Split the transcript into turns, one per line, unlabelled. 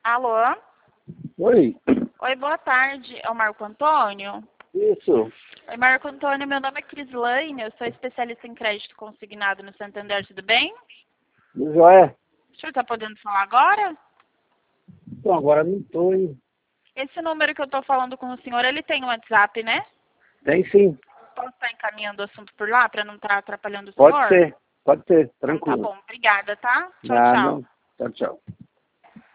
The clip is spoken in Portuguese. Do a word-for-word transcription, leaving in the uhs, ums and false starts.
Alô?
Oi.
Oi, boa tarde. É o Marco Antônio?
Isso.
Oi, Marco Antônio. Meu nome é Crislaine. Eu sou especialista em crédito consignado no Santander. Tudo bem?
Joé.
O senhor está podendo falar agora?
Então, agora não tô, hein?
Esse número que eu estou falando com o senhor, ele tem um WhatsApp, né?
Tem sim.
Posso estar encaminhando o assunto por lá para não estar atrapalhando o
Pode
senhor?
ser. Pode ser.
Então tá
Tranquilo.
bom. Obrigada, tá? Tchau,
Ah,
tchau.
não. Tchau, tchau.